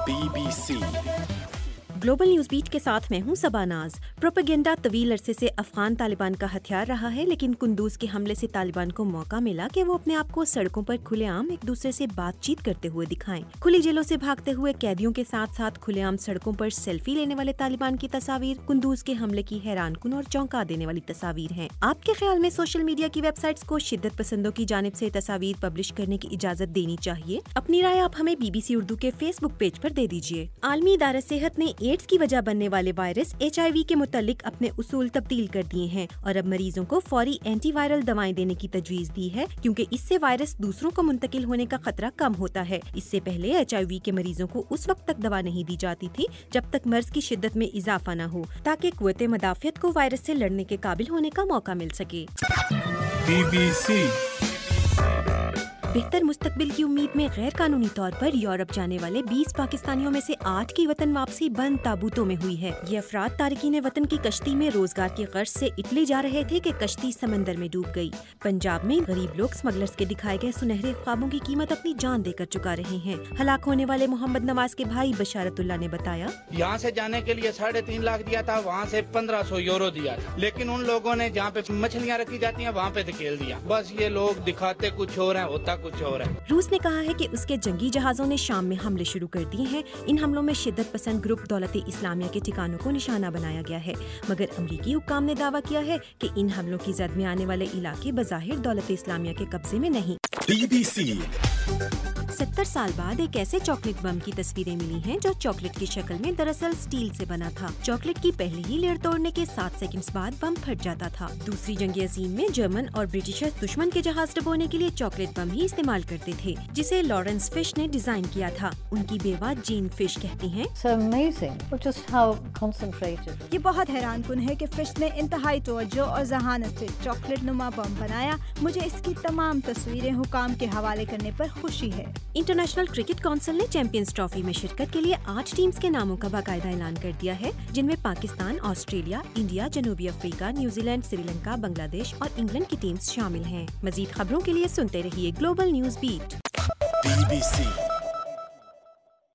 BBC global news beat के साथ मैं हूं सबानाज। प्रोपेगेंडा तवील अरसे से अफगान तालिबान का हथियार रहा है, लेकिन कुंदूज के हमले से तालिबान को मौका मिला कि वो अपने आप को सड़कों पर खुलेआम एक दूसरे से बातचीत करते हुए दिखाएं। खुली जेलों से भागते हुए कैदियों के साथ साथ खुलेआम सड़कों पर सेल्फी लेने वाले तालिबान की तस्वीर कुंदूज के हमले की हैरानकुन और चौंका देने वाली तस्वीर हैं। आपके ख्याल में सोशल मीडिया की वेबसाइट्स को शिद्दत पसंदों की जानिब से तस्वीर पब्लिश करने की इजाजत देनी चाहिए? अपनी राय आप हमें BBC उर्दू के फेसबुक पेज पर दे दीजिए। आलमी इदारा सेहत ने एड्स की वजह बनने वाले वायरस HIV के मुतालिक अपने उसूल तब्दील कर दिए हैं और अब मरीजों को फौरी एंटीवायरल दवाएं देने की तजवीज दी है, क्योंकि इससे वायरस दूसरों को मुंतकिल होने का खतरा कम होता है। इससे पहले HIV के मरीजों को उस वक्त तक दवा नहीं दी जाती थी जब तक मर्ज की शिद्दत में इजाफा न हो, ताकि कुव्वत मदाफियत को वायरस से लड़ने के काबिल होने का मौका मिल सके। BBC बेहतर मुस्तकबिल की उम्मीद में गैर कानूनी तौर पर यूरोप जाने वाले 20 पाकिस्तानियों में से 8 की वतन वापसी बंद ताबूतों में हुई है। ये अफराद तारिकीन वतन की कश्ती में रोजगार की गर्ज से इटली जा रहे थे कि कश्ती समंदर में डूब गई। पंजाब में गरीब लोग स्मगलर्स के दिखाए गए सुनहरे ख्वाबों की कीमत अपनी जान देकर चुका रहे हैं। हलाक होने वाले मोहम्मद नवाज के भाई बशारतुल्लाह ने बताया, यहाँ से जाने के लिए 3.5 लाख दिया था, वहाँ से 1500 यूरो दिया था, लेकिन उन लोगों ने जहाँ पे मछलियाँ रखी जाती हैं वहाँ पे धकेल दिया। बस ये लोग दिखाते कुछ और हैं, होता कुछ और है। रूस ने कहा है कि उसके जंगी जहाजों ने शाम में हमले शुरू कर दिए हैं। इन हमलों में शिद्दत पसंद ग्रुप दौलत इस्लामिया के ठिकानों को निशाना बनाया गया है, मगर अमरीकी हुक्काम ने दावा किया है कि इन हमलों की जद में आने वाले इलाके बज़ाहिर दौलत इस्लामिया के कब्जे में नहीं। BBC 70 साल बाद एक ऐसे चॉकलेट बम की तस्वीरें मिली हैं जो चॉकलेट की शक्ल में दरअसल स्टील से बना था। चॉकलेट की पहली ही लेयर तोड़ने के 7 सेकंड्स बाद बम फट जाता था। दूसरी जंग अजीम में जर्मन और ब्रिटिशर्स दुश्मन के जहाज डुबोने के लिए चॉकलेट बम ही इस्तेमाल करते थे, जिसे लॉरेंस फिश ने डिजाइन किया था। उनकी बेवा जीन फिश कहती हैं, ये बहुत हैरानकुन है कि फिश ने इंतहाई तवज्जो और जहानत से चॉकलेट नुमा बम बनाया। मुझे इसकी तमाम तस्वीरें हुकाम के हवाले करने पर खुशी है। इंटरनेशनल क्रिकेट काउंसिल ने चैंपियंस ट्रॉफी में शिरकत के लिए 8 टीम्स के नामों का बाकायदा ऐलान कर दिया है, जिनमें पाकिस्तान, ऑस्ट्रेलिया, इंडिया, जनूबी अफ्रीका, न्यूजीलैंड, श्रीलंका, बांग्लादेश और इंग्लैंड की टीम्स शामिल हैं। मजीद खबरों के लिए सुनते रहिए ग्लोबल न्यूज़ बीट। BBC